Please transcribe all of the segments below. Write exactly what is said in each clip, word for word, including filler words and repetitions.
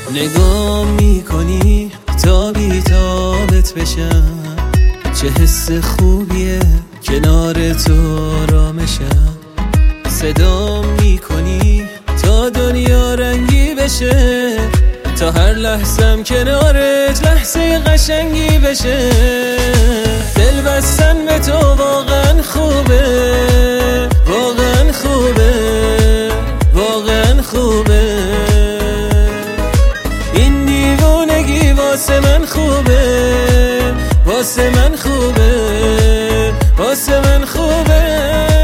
نگاه میکنی تا بی تابت بشم، چه حس خوبیه کنار تو آرامشم. صدا میکنی تا دنیا رنگی بشه، تا هر لحظم کنارت لحظه قشنگی بشه. دل بستن به تو واقعا خوبه، واقعا خوبه، واقعا خوبه. این دیوونگی واسه من خوبه، واسه من خوبه، واسه من خوبه.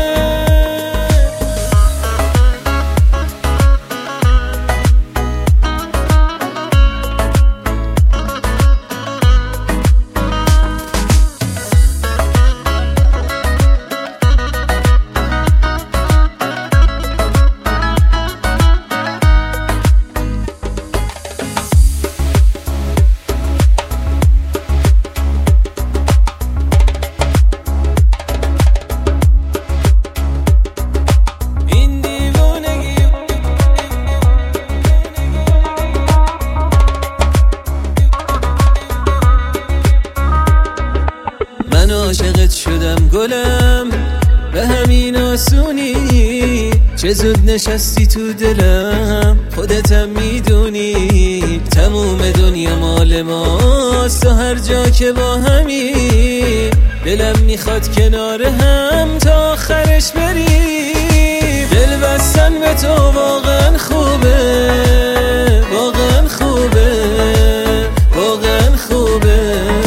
من عاشقت شدم گلم، به همین آسونی. چه زود نشستی تو دلم، خودتم میدونی. تموم دنیا مال ماست و هر جا که با همی. دلم میخواد کنار هم تا آخرش بریم. دل بستن به تو واقعا خوبه، واقعا خوبه، واقعا خوبه.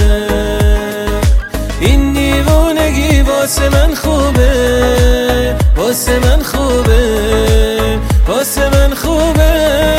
این دیوونگی واسه من خوبه، واسه من خوبه، واسه من خوبه.